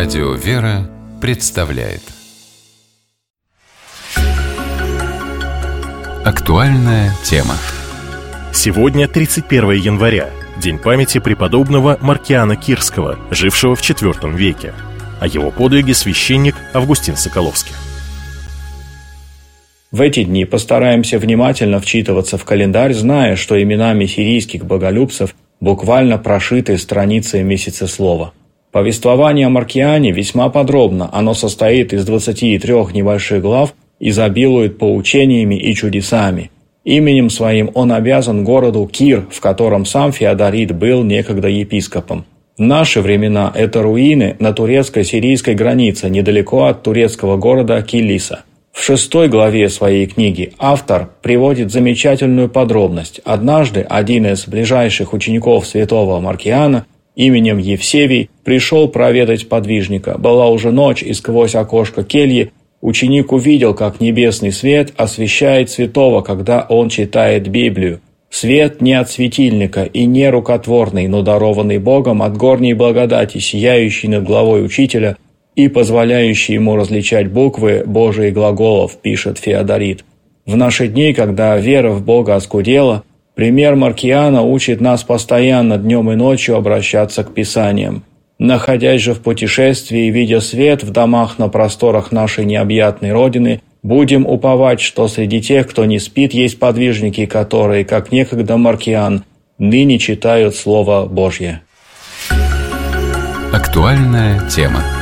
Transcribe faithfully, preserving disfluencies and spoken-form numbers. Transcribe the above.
Радио «Вера» представляет актуальная тема. Сегодня тридцать первое января, день памяти преподобного Маркиана Кирского, жившего в четвёртом веке. О его подвиге священник Августин Соколовский. В эти дни постараемся внимательно вчитываться в календарь, зная, что именами сирийских боголюбцев буквально прошиты страницы месяцеслова. Повествование о Маркиане весьма подробно, оно состоит из двадцати трёх небольших глав, изобилует поучениями и чудесами. Именем своим он обязан городу Кир, в котором сам Феодорит был некогда епископом. В наши времена это руины на турецко-сирийской границе, недалеко от турецкого города Килиса. В шестой главе своей книги автор приводит замечательную подробность. Однажды один из ближайших учеников святого Маркиана именем Евсевий пришел проведать подвижника. Была уже ночь, и сквозь окошко кельи ученик увидел, как небесный свет освещает святого, когда он читает Библию. Свет не от светильника и не рукотворный, но дарованный Богом от горней благодати, сияющий над головой учителя и позволяющий ему различать буквы Божии глаголов, пишет Феодорит. В наши дни, когда вера в Бога оскудела, пример Маркиана учит нас постоянно днем и ночью обращаться к Писаниям. Находясь же в путешествии и видя свет в домах на просторах нашей необъятной Родины, будем уповать, что среди тех, кто не спит, есть подвижники, которые, как некогда Маркиан, ныне читают Слово Божье. Актуальная тема.